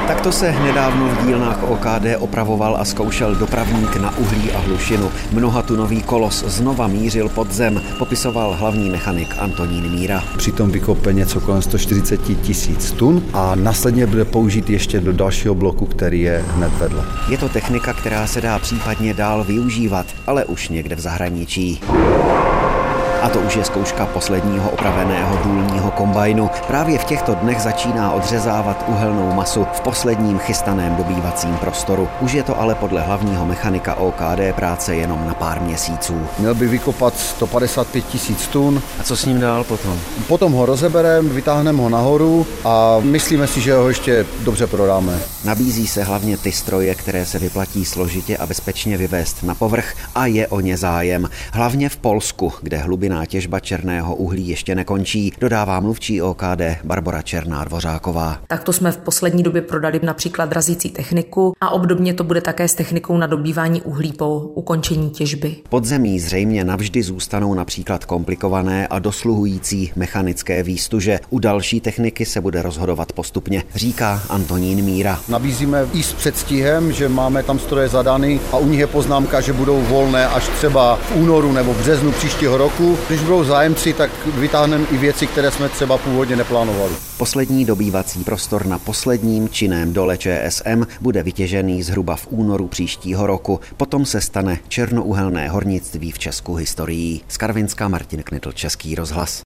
Takto se nedávno v dílnách OKD opravoval a zkoušel dopravník na uhlí a hlušinu. Mnohatunový kolos znova mířil pod zem, popisoval hlavní mechanik Antonín Míra. Přitom vykope něco kolem 140 000 tun a následně bude použít ještě do dalšího bloku, který je hned vedle. Je to technika, která se dá případně dál využívat, ale už někde v zahraničí. A to už je zkouška posledního opraveného důlního kombajnu. Právě v těchto dnech začíná odřezávat uhelnou masu v posledním chystaném dobývacím prostoru. Už je to ale podle hlavního mechanika OKD práce jenom na pár měsíců. Měl by vykopat 155 000 tun. A co s ním dál potom? Potom ho rozebereme, vytáhneme ho nahoru a myslíme si, že ho ještě dobře prodáme. Nabízí se hlavně ty stroje, které se vyplatí složitě a bezpečně vyvést na povrch a je o ně zájem. Hlavně v Polsku, kde hlubinná těžba černého uhlí ještě nekončí, dodává mluvčí OKD Barbora Černá-Dvořáková. Takto jsme v poslední době prodali například razící techniku a obdobně to bude také s technikou na dobývání uhlí po ukončení těžby. Podzemí zřejmě navždy zůstanou například komplikované a dosluhující mechanické výstuže. U další techniky se bude rozhodovat postupně, říká Antonín Míra. Nabízíme i s předstihem, že máme tam stroje zadaný a u nich je poznámka, že budou volné až třeba v únoru nebo březnu příštího roku. Když budou zájemci, tak vytáhneme i věci, které jsme třeba původně neplánovali. Poslední dobývací prostor na posledním činném dole ČSM bude vytěžený zhruba v únoru příštího roku. Potom se stane černouhelné hornictví v Česku historií. Z Karvinska Martin Knitl, Český rozhlas.